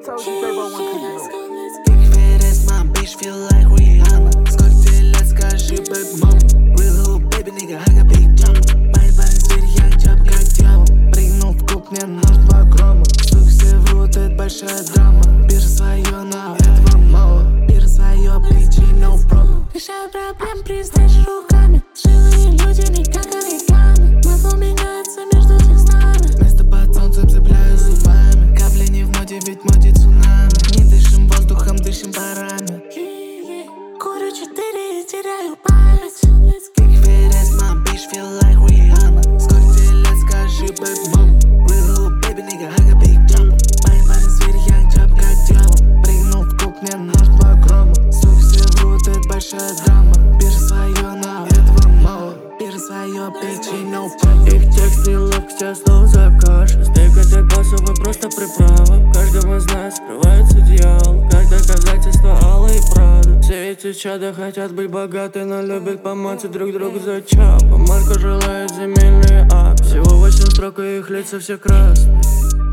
tell us DJ Bro one thing. Big fat ass, my bitch feel like Rihanna. Сколько тебе лет, скажи, baby mama. Real hood, baby, nigga, I got big jump. Бай-бай, зверь, я джаб, как дьявол. Прыгнул в куб, мне нужно 2 грамма. Сука, все врут, это большая драма. Биржа свое, но этого мало. Биржа свое, bitch, no problem. Решаю проблем, признашь руками. Живые люди, не как оригами. Масло меняется между текстами. Место под солнцем цепляю зубами. Капли не в моде, ведь в моде цунами. Не дышим воздухом, дышим парами. Курю 4 и теряю память. Big fat ass, my bitch feel like Rihanna. Сколько тебе лет, скажи, baby mama. Real hood, baby, nigga, I got big jump. Бай-бай, зверь, я джаб, как дьявол. Прыгнул в куб, мне нужно 2 грамма. Сука, все врут, это большая драма. Биржа свое, но этого мало. Биржа свое, bitch, no problem. Их текст не лоб, хотя снова закажешь. Стейк от басов и просто приправа. В каждом из нас скрывается дьявол. Как доказательство Алла и Прада. Все эти чада хотят быть богаты, но любят помочь друг другу за чапом. Марко желает земельный акт. Всего 8 строк, и их лица все красные.